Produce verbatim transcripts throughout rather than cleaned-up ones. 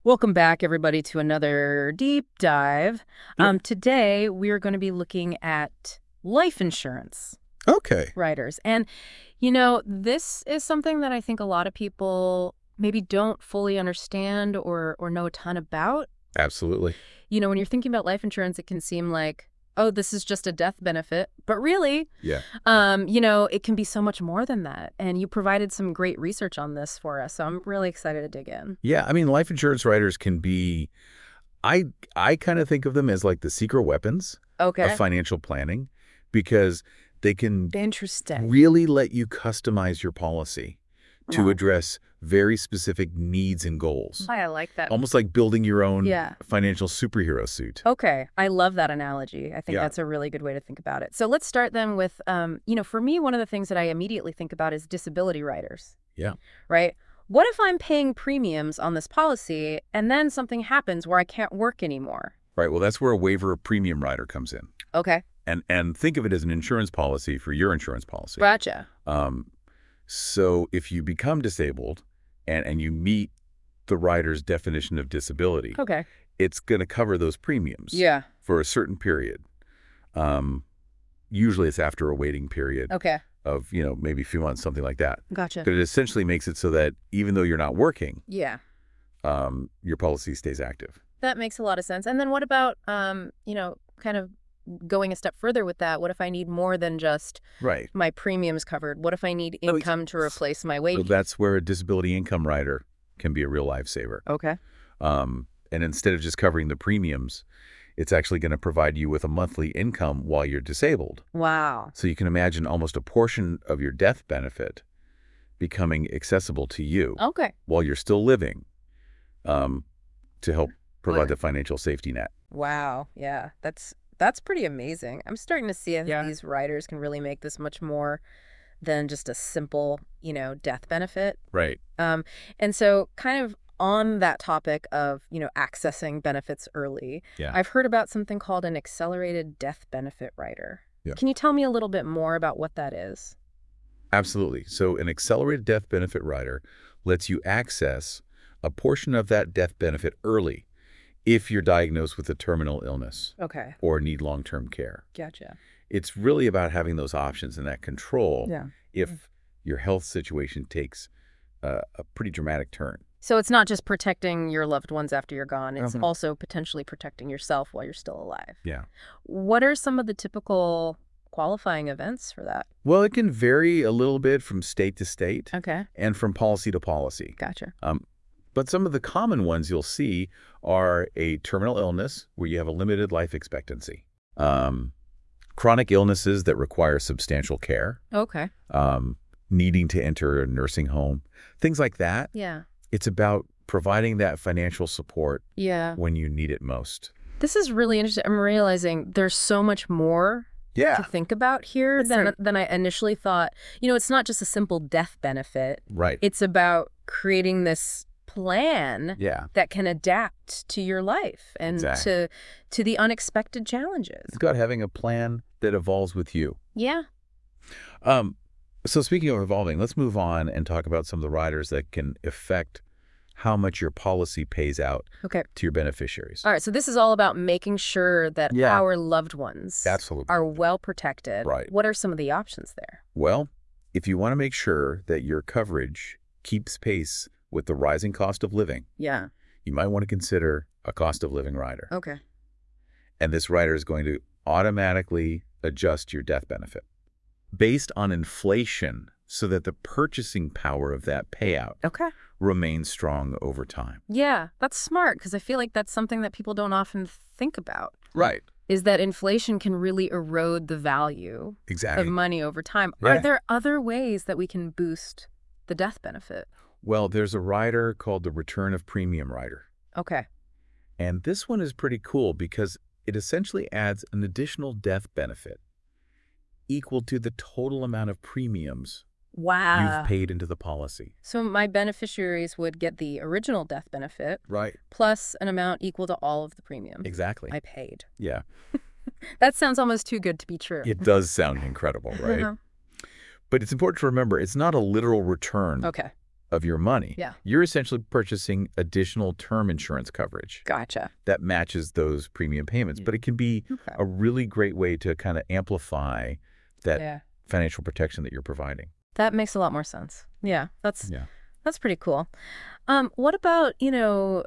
Welcome back, everybody, to another deep dive. Yep. Um, today, we are going to be looking at life insurance Okay. riders. And, you know, this is something that I think a lot of people maybe don't fully understand or, or know a ton about. Absolutely. You know, when you're thinking about life insurance, it can seem like, oh, this is just a death benefit. But really, Yeah. um, you know, it can be so much more than that. And you provided some great research on this for us. So I'm really excited to dig in. Yeah. I mean, life insurance riders can be, I I kind of think of them as like the secret weapons of Okay. financial planning because they can Interesting. really let you customize your policy to Wow. address very specific needs and goals. Hi, I like that. Almost like building your own Yeah. financial superhero suit. Okay. I love that analogy. I think Yeah. that's a really good way to think about it. So let's start then with, um, you know, for me, one of the things that I immediately think about is disability riders, Yeah. right? What if I'm paying premiums on this policy and then something happens where I can't work anymore? Right. Well, that's where a waiver of premium rider comes in. Okay. And and think of it as an insurance policy for your insurance policy. Gotcha. Um, so if you become disabled and, and you meet the rider's definition of disability, Okay. it's going to cover those premiums Yeah. for a certain period. Um, usually it's after a waiting period Okay. of, you know, maybe a few months, something like that. Gotcha. But it essentially makes it so that even though you're not working, Yeah. um, your policy stays active. That makes a lot of sense. And then what about, um, you know, kind of going a step further with that? What if I need more than just Right. my premiums covered? What if I need Oh, income to replace my So wage? that's where a disability income rider can be a real lifesaver. Okay. Um, and instead of just covering the premiums, it's actually going to provide you with a monthly income while you're disabled. Wow. So you can imagine almost a portion of your death benefit becoming accessible to you Okay. while you're still living, um, to help provide Wow. the financial safety net. Wow. Yeah. That's that's pretty amazing. I'm starting to see if Yeah. these writers can really make this much more than just a simple, you know, death benefit. Right. Um, and so kind of on that topic of, you know, accessing benefits early, Yeah. I've heard about something called an accelerated death benefit rider. Yeah. Can you tell me a little bit more about what that is? Absolutely. So an accelerated death benefit rider lets you access a portion of that death benefit early if you're diagnosed with a terminal illness Okay. or need long-term care. Gotcha. It's really about having those options and that control Yeah. if your health situation takes uh, a pretty dramatic turn. So it's not just protecting your loved ones after you're gone, it's Mhm. also potentially protecting yourself while you're still alive. Yeah. What are some of the typical qualifying events for that? Well, it can vary a little bit from state to state Okay. and from policy to policy. Gotcha. Um, but some of the common ones you'll see are a terminal illness where you have a limited life expectancy, um, chronic illnesses that require substantial care, Okay. um, needing to enter a nursing home, things like that. Yeah. It's about providing that financial support Yeah. when you need it most. This is really interesting. I'm realizing there's so much more to think about here than, there. than I initially thought. You know, it's not just a simple death benefit. Right. It's about creating this plan Yeah. that can adapt to your life and Exactly. to to the unexpected challenges. It's about having a plan that evolves with you. Yeah. Um, so speaking of evolving, let's move on and talk about some of the riders that can affect how much your policy pays out Okay. to your beneficiaries. All right. So this is all about making sure that Yeah. our loved ones Absolutely. are well protected. Right. What are some of the options there? Well, if you want to make sure that your coverage keeps pace with the rising cost of living, Yeah. you might want to consider a cost of living rider. Okay. And this rider is going to automatically adjust your death benefit based on inflation so that the purchasing power of that payout Okay. remains strong over time. Yeah, that's smart because I feel like that's something that people don't often think about. Right. Is that inflation can really erode the value Exactly. of money over time. Yeah. Are there other ways that we can boost the death benefit? Well, there's a rider called the return of premium rider. Okay. And this one is pretty cool because it essentially adds an additional death benefit equal to the total amount of premiums Wow. you've paid into the policy. So my beneficiaries would get the original death benefit Right. plus an amount equal to all of the premiums Exactly. I paid. Yeah. That sounds almost too good to be true. It does sound incredible, right? Uh-huh. But it's important to remember it's not a literal return Okay. of your money. Yeah. You're essentially purchasing additional term insurance coverage Gotcha. that matches those premium payments. But it can be Okay. a really great way to kind of amplify that Yeah. financial protection that you're providing. That makes a lot more sense. Yeah, that's Yeah. that's pretty cool. Um, what about, you know,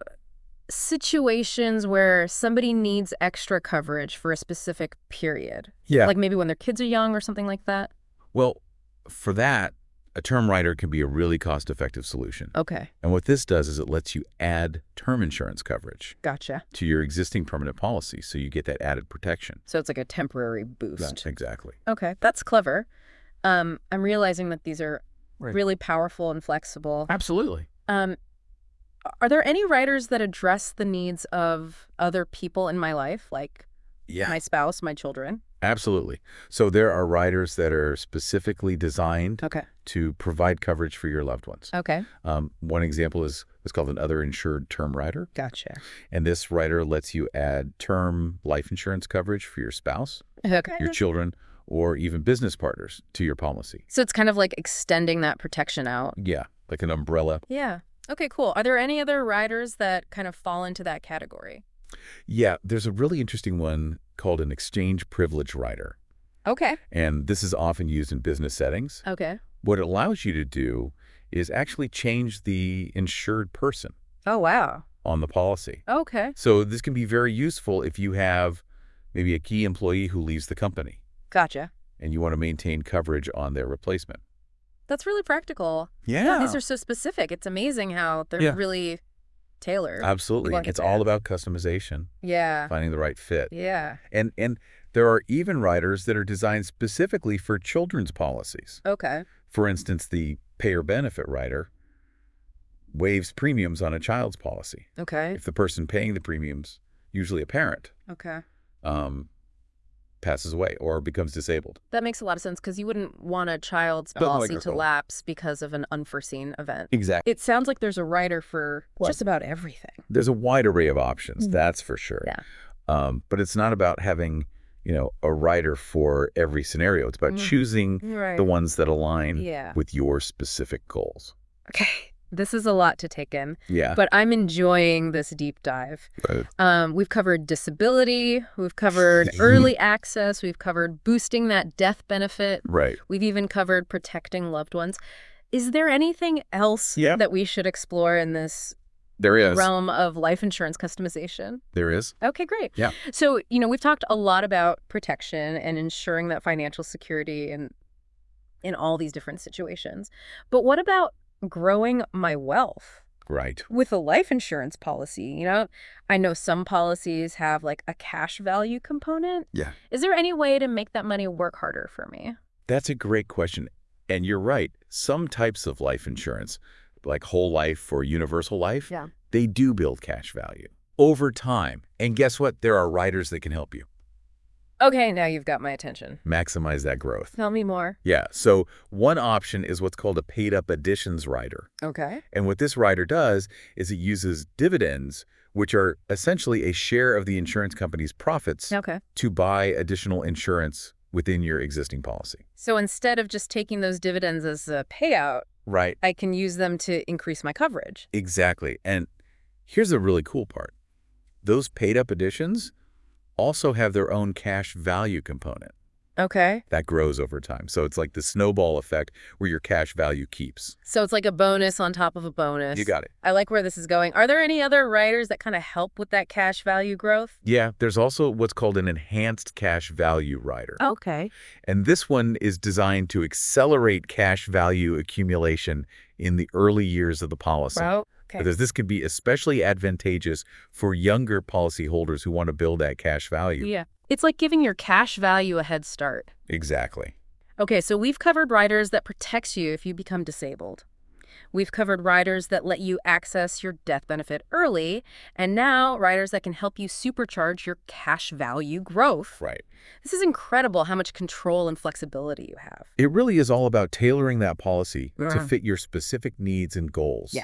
situations where somebody needs extra coverage for a specific period? Yeah. Like maybe when their kids are young or something like that? Well, for that, a term rider can be a really cost-effective solution. Okay, And what this does is it lets you add term insurance coverage gotcha. to your existing permanent policy, so you get that added protection. So it's like a temporary boost. Exactly. Okay, that's clever. Um, I'm realizing that these are Right. really powerful and flexible. Absolutely. Um, are there any riders that address the needs of other people in my life, like Yeah. my spouse, my children? Absolutely. So there are riders that are specifically designed Okay. to provide coverage for your loved ones. Okay. Um, one example is is called an other insured term rider. Gotcha. And this rider lets you add term life insurance coverage for your spouse, Okay. your children, or even business partners to your policy. So it's kind of like extending that protection out. Yeah, like an umbrella. Yeah. Okay, cool. Are there any other riders that kind of fall into that category? Yeah, there's a really interesting one called an exchange privilege rider. Okay. And this is often used in business settings. Okay. What it allows you to do is actually change the insured person Oh, wow. on the policy. Okay. So this can be very useful if you have maybe a key employee who leaves the company Gotcha. and you want to maintain coverage on their replacement. That's really practical. Yeah. These are so specific. It's amazing how they're Yeah. really tailored. Absolutely. Look at It's all that. about customization, Yeah. finding the right fit. Yeah. And and there are even riders that are designed specifically for children's policies. Okay. For instance, the pay or benefit rider waives premiums on a child's policy. Okay. If the person paying the premiums, usually a parent, Okay. um, passes away or becomes disabled. That makes a lot of sense because you wouldn't want a child's Doesn't like policy her to fault. lapse because of an unforeseen event. Exactly. It sounds like there's a rider for What? just about everything. There's a wide array of options, Mm. that's for sure. Yeah. Um, but it's not about having, you know, a rider for every scenario. It's about Mm. choosing Right. the ones that align Yeah. with your specific goals. Okay. This is a lot to take in, Yeah. but I'm enjoying this deep dive. Right. Um, we've covered disability, we've covered early access, we've covered boosting that death benefit, Right. we've even covered protecting loved ones. Is there anything else Yeah. that we should explore in this There is. realm of life insurance customization? There is. Okay, great. Yeah. So, you know, we've talked a lot about protection and ensuring that financial security in in all these different situations. But what about growing my wealth Right. with a life insurance policy? You know, I know some policies have like a cash value component. Yeah. Is there any way to make that money work harder for me? That's a great question. And you're right. Some types of life insurance, like whole life or universal life, Yeah. they do build cash value over time. And guess what? There are riders that can help you Okay, now you've got my attention. maximize that growth. Tell me more. Yeah. So one option is what's called a paid up additions rider. Okay. And what this rider does is it uses dividends, which are essentially a share of the insurance company's profits, Okay. to buy additional insurance within your existing policy. So instead of just taking those dividends as a payout, Right. I can use them to increase my coverage. Exactly. And here's the really cool part. Those paid up additions also have their own cash value component Okay. that grows over time. So it's like the snowball effect where your cash value keeps. So it's like a bonus on top of a bonus. You got it. I like where this is going. Are there any other riders that kind of help with that cash value growth? Yeah, there's also what's called an enhanced cash value rider. Okay. And this one is designed to accelerate cash value accumulation in the early years of the policy. Bro. Okay. Because this could be especially advantageous for younger policyholders who want to build that cash value. Yeah. It's like giving your cash value a head start. Exactly. Okay, so we've covered riders that protects you if you become disabled. We've covered riders that let you access your death benefit early, and now riders that can help you supercharge your cash value growth. Right. This is incredible how much control and flexibility you have. It really is all about tailoring that policy Yeah. to fit your specific needs and goals. Yeah.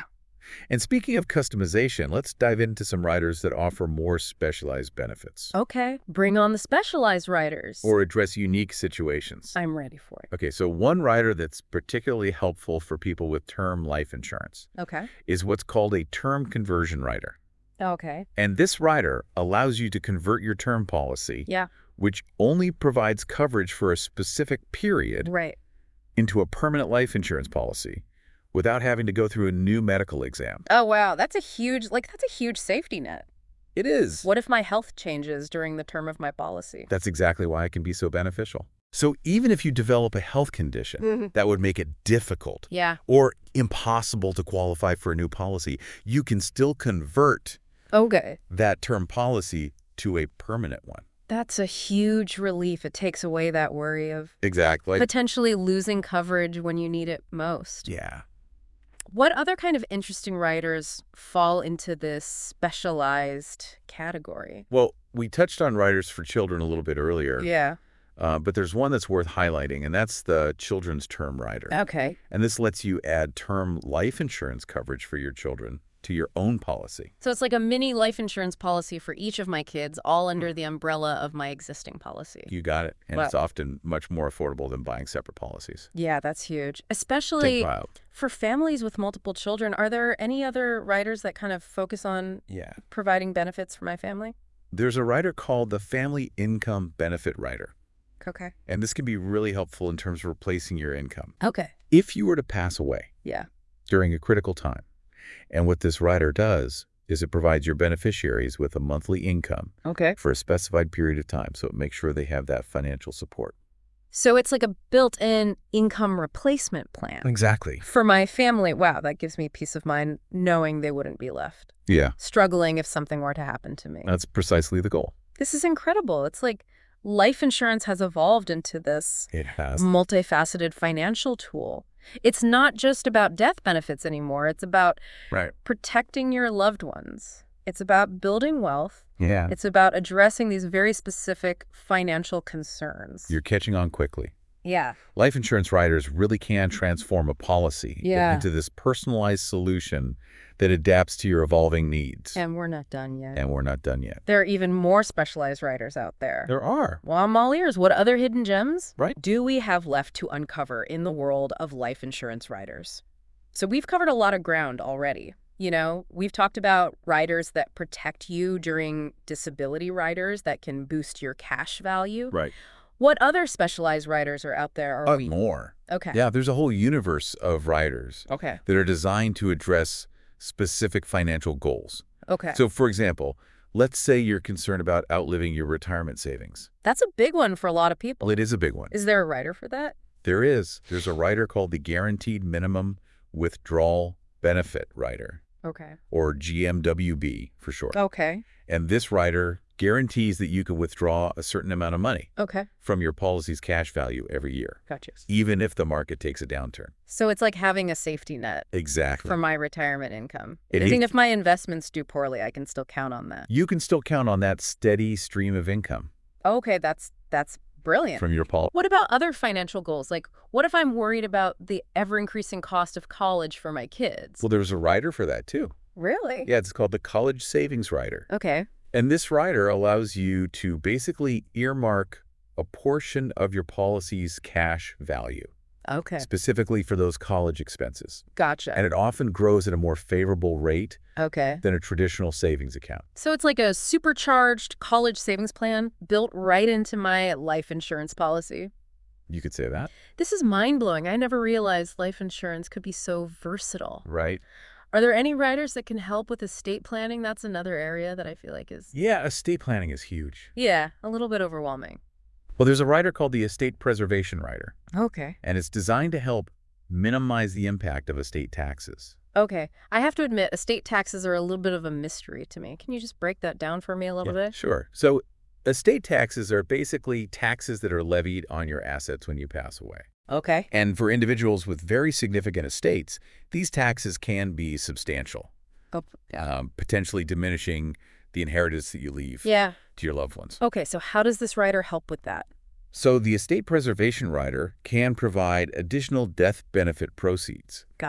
And speaking of customization, let's dive into some riders that offer more specialized benefits Okay, bring on the specialized riders. or address unique situations. I'm ready for it. Okay, so one rider that's particularly helpful for people with term life insurance Okay. is what's called a term conversion rider. Okay. And this rider allows you to convert your term policy, Yeah. which only provides coverage for a specific period, Right. into a permanent life insurance policy without having to go through a new medical exam. Oh, wow. That's a huge, like, that's a huge safety net. It is. What if my health changes during the term of my policy? That's exactly why it can be so beneficial. So even if you develop a health condition Mm-hmm. that would make it difficult Yeah. or impossible to qualify for a new policy, you can still convert Okay. that term policy to a permanent one. That's a huge relief. It takes away that worry of Exactly. potentially losing coverage when you need it most. Yeah. What other kind of interesting riders fall into this specialized category? Well, we touched on riders for children a little bit earlier, Yeah. uh, but there's one that's worth highlighting, and that's the children's term rider. Okay. And this lets you add term life insurance coverage for your children to your own policy. So it's like a mini life insurance policy for each of my kids, all under the umbrella of my existing policy. You got it. And Wow. it's often much more affordable than buying separate policies. Yeah, that's huge. Take Especially wild. for families with multiple children. Are there any other riders that kind of focus on Yeah. providing benefits for my family? There's a rider called the Family Income Benefit Rider. Okay. And this can be really helpful in terms of replacing your income. Okay. If you were to pass away Yeah. during a critical time, and what this rider does is it provides your beneficiaries with a monthly income Okay. for a specified period of time, so it makes sure they have that financial support. So it's like a built-in income replacement plan. Exactly. For my family, wow, that gives me peace of mind knowing they wouldn't be left Yeah, struggling if something were to happen to me. that's precisely the goal. This is incredible. It's like life insurance has evolved into this It has. multifaceted financial tool. It's not just about death benefits anymore. It's about Right. protecting your loved ones. It's about building wealth. Yeah. It's about addressing these very specific financial concerns. You're catching on quickly. Yeah. Life insurance riders really can transform a policy Yeah. into this personalized solution that adapts to your evolving needs. And we're not done yet. And we're not done yet. There are even more specialized riders out there. There are. Well, I'm all ears. What other hidden gems Right. do we have left to uncover in the world of life insurance riders? So we've covered a lot of ground already. You know, we've talked about riders that protect you during disability riders that can boost your cash value. Right. What other specialized riders are out there? Are Uh, we? more. Okay. Yeah, there's a whole universe of riders Okay. that are designed to address specific financial goals. Okay. So, for example, let's say you're concerned about outliving your retirement savings. That's a big one for a lot of people. Well, it is a big one. Is there a rider for that? There is. There's a rider called the Guaranteed Minimum Withdrawal Benefit Rider, Okay. or G M W B for short. Okay. And this rider guarantees that you can withdraw a certain amount of money Okay. from your policy's cash value every year, Gotcha. even if the market takes a downturn. So it's like having a safety net Exactly. for my retirement income. It Even is- if my investments do poorly, I can still count on that. You can still count on that steady stream of income Okay, that's that's brilliant. from your policy. What about other financial goals? Like, what if I'm worried about the ever-increasing cost of college for my kids? Well, there's a rider for that too. Really? Yeah, it's called the College Savings Rider. Okay. And this rider allows you to basically earmark a portion of your policy's cash value, Okay. specifically for those college expenses. Gotcha. And it often grows at a more favorable rate Okay. than a traditional savings account. So it's like a supercharged college savings plan built right into my life insurance policy. You could say that. This is mind-blowing. I never realized life insurance could be so versatile. Right. Are there any riders that can help with estate planning? That's another area that I feel like is, Yeah, estate planning is huge. yeah, a little bit overwhelming. Well, there's a rider called the Estate Preservation Rider, Okay. and it's designed to help minimize the impact of estate taxes. Okay. I have to admit, estate taxes are a little bit of a mystery to me. Can you just break that down for me a little Yeah, bit? Sure. So estate taxes are basically taxes that are levied on your assets when you pass away. Okay. And for individuals with very significant estates, these taxes can be substantial, Oh, yeah. um, potentially diminishing the inheritance that you leave Yeah. to your loved ones. Okay, so how does this rider help with that? So the Estate Preservation Rider can provide additional death benefit proceeds. Gotcha.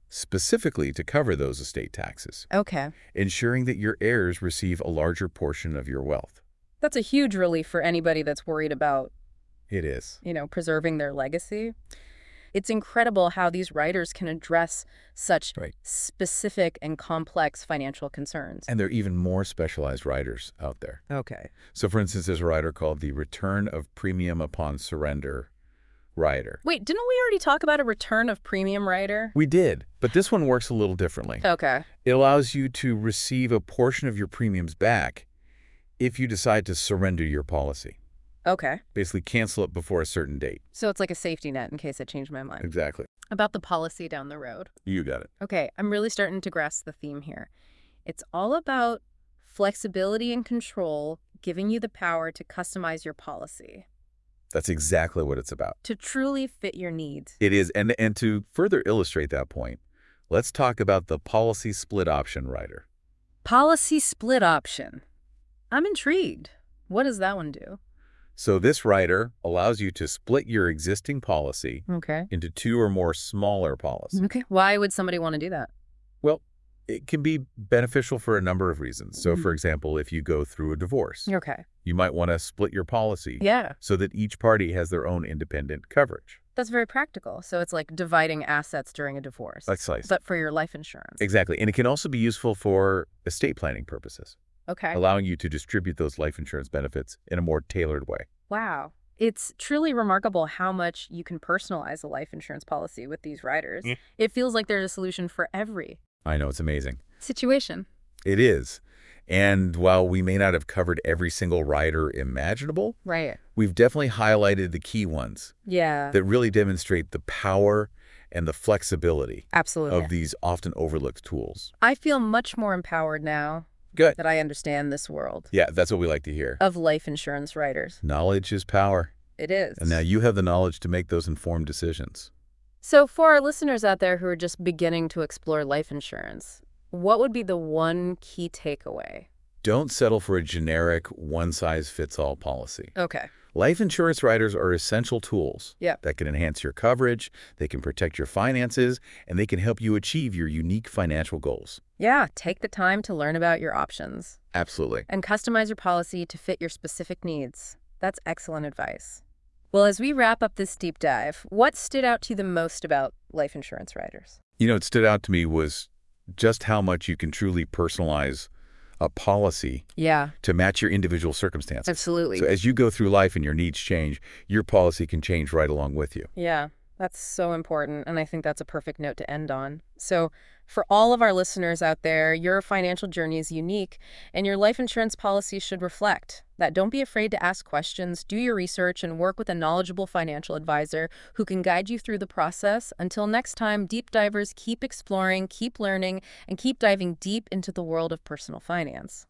specifically to cover those estate taxes, Okay. ensuring that your heirs receive a larger portion of your wealth. That's a huge relief for anybody that's worried about, It is. you know, preserving their legacy. It's incredible how these riders can address such Right. specific and complex financial concerns. And there are even more specialized riders out there. Okay. So, for instance, there's a rider called the Return of Premium Upon Surrender rider. Wait, didn't we already talk about a return of premium rider? We did, but this one works a little differently. Okay. It allows you to receive a portion of your premiums back if you decide to surrender your policy. Okay. Basically, cancel it before a certain date. So it's like a safety net in case I change my mind. Exactly. About the policy down the road. You got it. Okay, I'm really starting to grasp the theme here. It's all about flexibility and control, giving you the power to customize your policy That's exactly what it's about. to truly fit your needs. It is. And, and to further illustrate that point, let's talk about the policy split option rider. Policy split option. I'm intrigued. What does that one do? So this rider allows you to split your existing policy Okay. into two or more smaller policies. Okay. Why would somebody want to do that? Well, it can be beneficial for a number of reasons. So, Mhm. for example, if you go through a divorce, Okay. you might want to split your policy Yeah. so that each party has their own independent coverage. That's very practical. So it's like dividing assets during a divorce. Precisely. But for your life insurance. Exactly. And it can also be useful for estate planning purposes, Okay. allowing you to distribute those life insurance benefits in a more tailored way. Wow. It's truly remarkable how much you can personalize a life insurance policy with these riders. Yeah. It feels like there's a solution for every I know, it's amazing. situation. It is. And while we may not have covered every single rider imaginable, Right. we've definitely highlighted the key ones Yeah. that really demonstrate the power and the flexibility Absolutely. of these often overlooked tools. I feel much more empowered now Good. that I understand this world Yeah, that's what we like to hear. of life insurance riders. Knowledge is power. It is. And now you have the knowledge to make those informed decisions. So for our listeners out there who are just beginning to explore life insurance, what would be the one key takeaway? Don't settle for a generic one-size-fits-all policy. Okay. Life insurance riders are essential tools Yep. that can enhance your coverage, they can protect your finances, and they can help you achieve your unique financial goals. Yeah, take the time to learn about your options Absolutely. and customize your policy to fit your specific needs. That's excellent advice. Well, as we wrap up this deep dive, what stood out to you the most about life insurance riders? You know, what stood out to me was just how much you can truly personalize a policy Yeah, to match your individual circumstances. absolutely. So as you go through life and your needs change, your policy can change right along with you. Yeah, that's so important, and I think that's a perfect note to end on. So for all of our listeners out there, your financial journey is unique, and your life insurance policy should reflect that. Don't be afraid to ask questions, do your research, and work with a knowledgeable financial advisor who can guide you through the process. Until next time, deep divers, keep exploring, keep learning, and keep diving deep into the world of personal finance.